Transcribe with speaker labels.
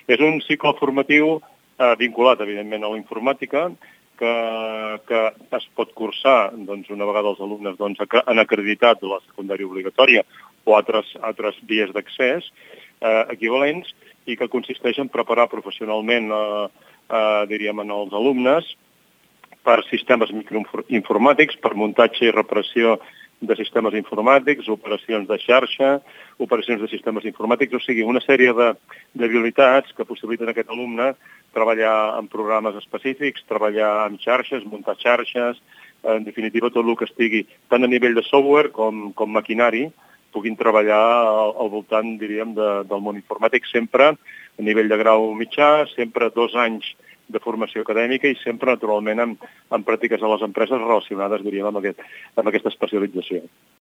Speaker 1: És un cicle formatiu vinculat, evidentment, a la informàtica, que es pot cursar una vegada els alumnes han acreditat la secundària obligatòria o altres vies d'accés equivalents i que consisteix en preparar professionalment diríem, en els alumnes per sistemes microinformàtics, per muntatge i reparació de sistemes informàtics, operacions de xarxa, operacions de sistemes informàtics, o sigui, una sèrie d'habilitats que possibiliten a aquest alumne treballar en programes específics, treballar en xarxes, muntar xarxes, en definitiva tot el que estigui tant a nivell de software com maquinari, puguin treballar al voltant, diríem, del món informàtic, sempre a nivell de grau mitjà, sempre 2 anys de formació acadèmica i sempre, naturalment, amb pràctiques a les empreses relacionades, diríem, amb aquesta especialització.